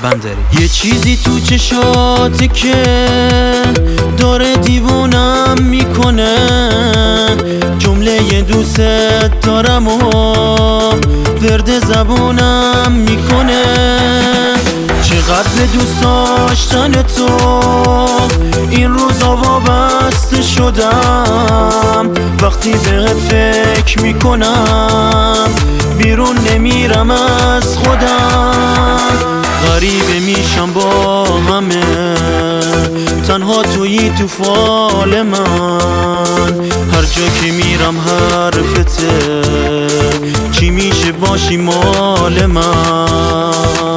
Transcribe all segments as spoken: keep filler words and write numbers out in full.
بندری. یه چیزی تو چشاته که داره دیوونم میکنه، جمله یه دوست دارم و ورد زبونم میکنه. چقدر به دوست داشتن تو این روزا وابسته شدم، وقتی بهت فکر میکنم بیرون نمیرم از خودم. غریبه میشم با همه، تنها تویی تو فال من. هر جا که میرم حرفته، چی میشه باشی مال من.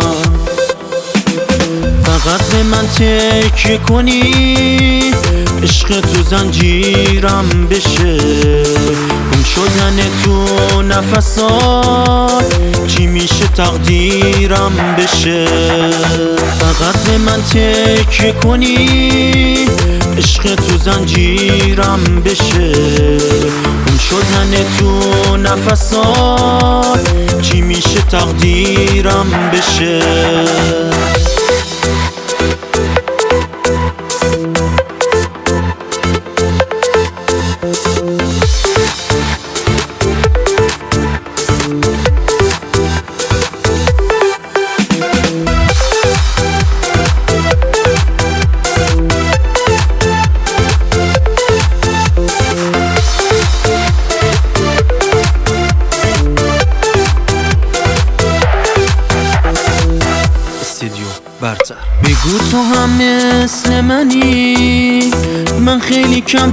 فقط به من تکیه کنی، عشق تو زنجیرم بشه. گم شدن تو نفسات، چی میشه تقدیرم بشه. فقط به من تکیه کنی، عشق تو زنجیرم بشه. گم شدن تو نفسات، چی میشه تقدیرم بشه. برتر. بگو تو هم مثل منی، من خیلی کم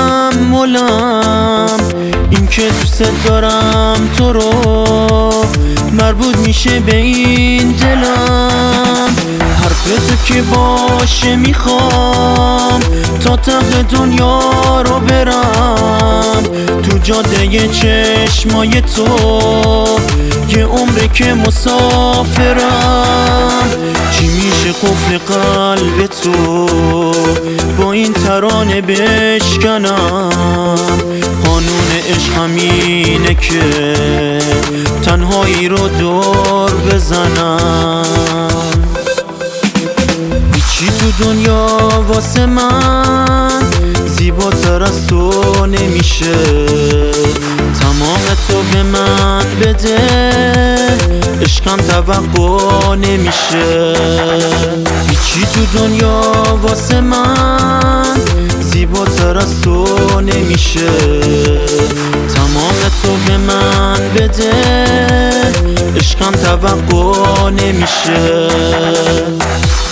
تحملم. این که دوست دارم تو رو، مربوط میشه به این دلم. حرف تو که باشه میخوام تا ته دنیا رو برم. تو جاده چشمای تو یه عمره که مسافرم. چی میشه قفل قلب تو با این ترانه بشکنم. قانون عشق همینه که تنهایی رو دور بزنم. هیچی تو دنیا واسه من زیباتر از تو نمیشه. تمام تو به من بده، عشقم توقع نمیشه. هیچی تو دنیا واسه من زیباتر از تو نمیشه. تمام تو به من بده، عشقم توقع نمیشه.